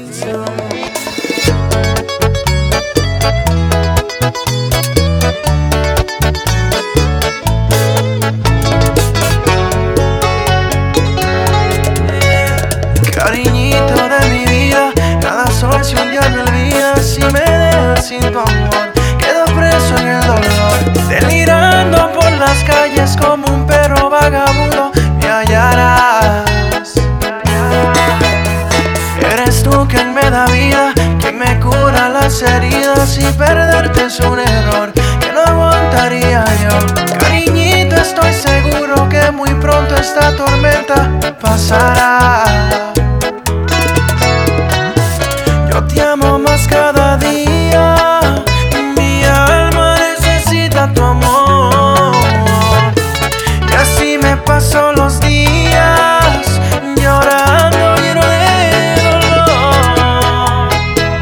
Cariñito de mi vida, cada sol si un día me olvidas, si me dejas sin tu amor, quedo preso en el dolor, delirando por las calles como un perro vagabundo, me hallarás. Eres tú quien me da vida, quien me cura las heridas, y perderte es un error que no aguantaría yo. Cariñito, estoy seguro que muy pronto esta tormenta pasará. Yo te amo más cada día, mi alma necesita tu amor, y así me paso los días llorando lleno de dolor.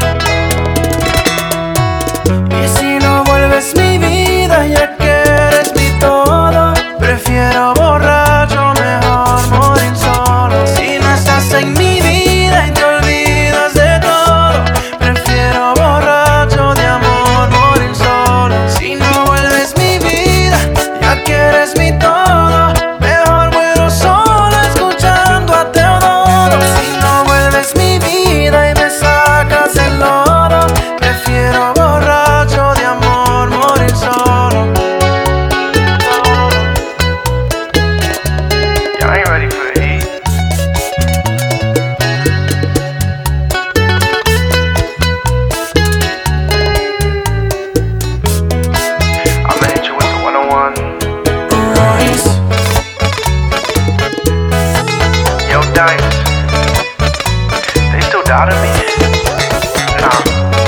Y si no vuelves mi vida, ya que eres mi todo, prefiero borracho, mejor morir solo. Si no estás en mi vida y te olvidas de todo, prefiero borracho de amor morir solo. Si no vuelves mi vida, ya que eres mi todo, mejor muero solo escuchando a Teodoro. Si no vuelves mi vida y me sacas el lodo, prefiero borracho de amor morir solo. Y'all ain't ready for the heat. I'ma hit you with the 101. Royce. Yo, Dimes. They still doubting me? Nah.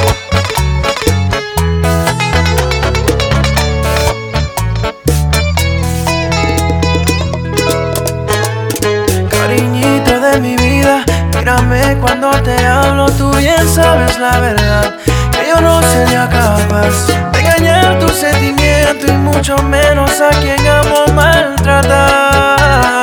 Cariñito de mi vida, mírame cuando te hablo, tú bien sabes la verdad, que yo no sería capaz de engañar tu sentimiento y mucho menos a quien amo maltratar.